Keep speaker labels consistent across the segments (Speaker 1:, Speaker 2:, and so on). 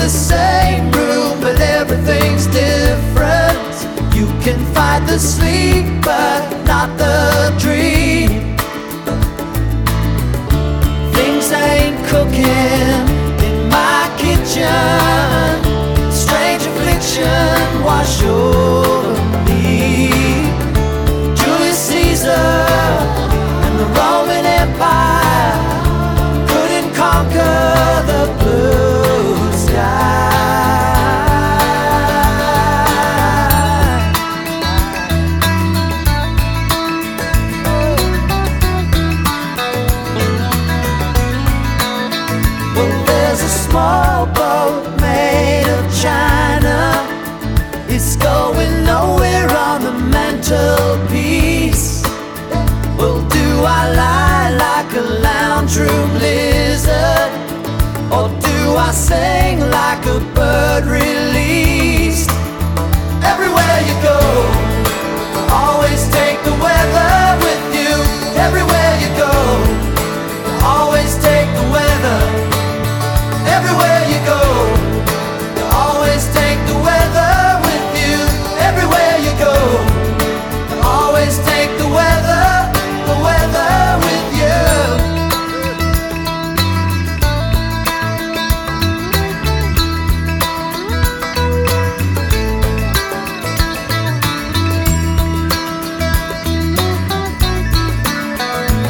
Speaker 1: the same room, but everything's different. You can fight the sleep, but not the dream. Things ain't cooking in my kitchen. Strange affliction wash over me. Julius Caesar and the Roman Empire couldn't conquer the blue sky. Well, there's a small boat made of China. It's going nowhere on the mantelpiece. Well, do I lie like a lounge room lizard, or do I sing like a bird released? Everywhere you go, always take the weather with you. Everywhere you go, always take the weather. Everywhere you go, always take the weather with you. Everywhere you go, always take the weather with you.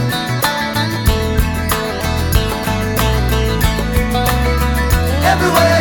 Speaker 1: Everywhere